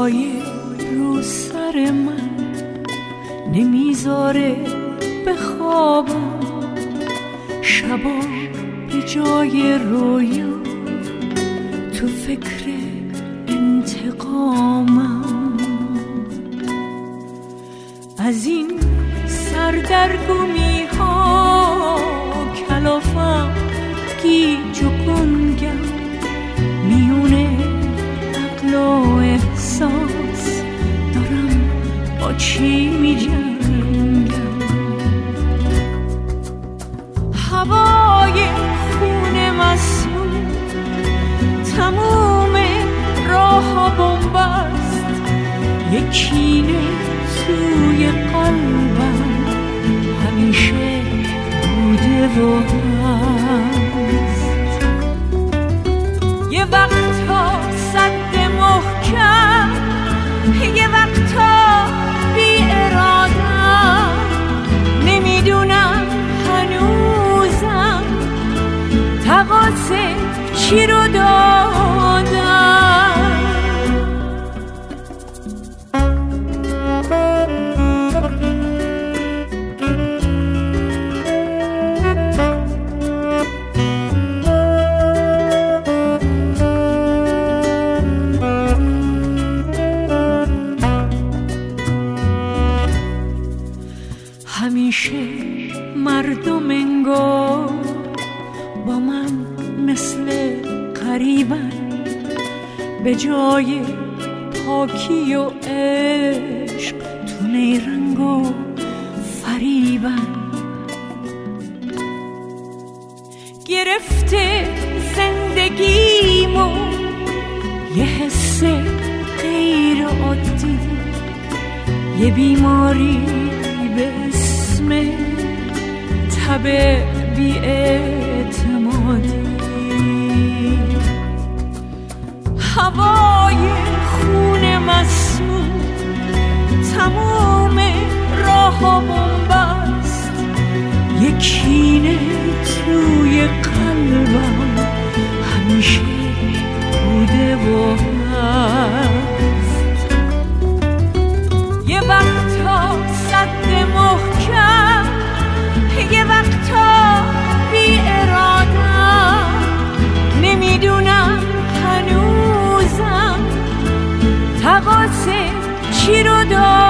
سایه رو سر من نمیذاره بخوابم، شبا به جای رویا تو فکر انتقامم. از این سردرگمی ها کلافم گیج و گنگم، میونه عقل و احساس دارم با چی می جنگم. هوای خون مسموم تموم راه ها بنبست، یکینه توی قلبم همیشه بوده و هست. یه وقتا سد محکم، یه وقتا بی ارادم، نمیدونم هنوزم تقاصه چی رو دادم. همیشه مردم انگار با من مثل غریبن، به جای پاکی و عشق تو نیرنگ و فریبن. گرفته زندگیمو یه حس غیر عادی، یه بیماری به اسم تب بی‌اعتمادی. هوای خون مسموم تموم راه ها بنبست، یکینه توی قلبم همیشه بوده و هست. یه وقتا سد محکم، یه وقتا بی ارادم، نمیدونم هنوزم تقاصه چی رو دارم.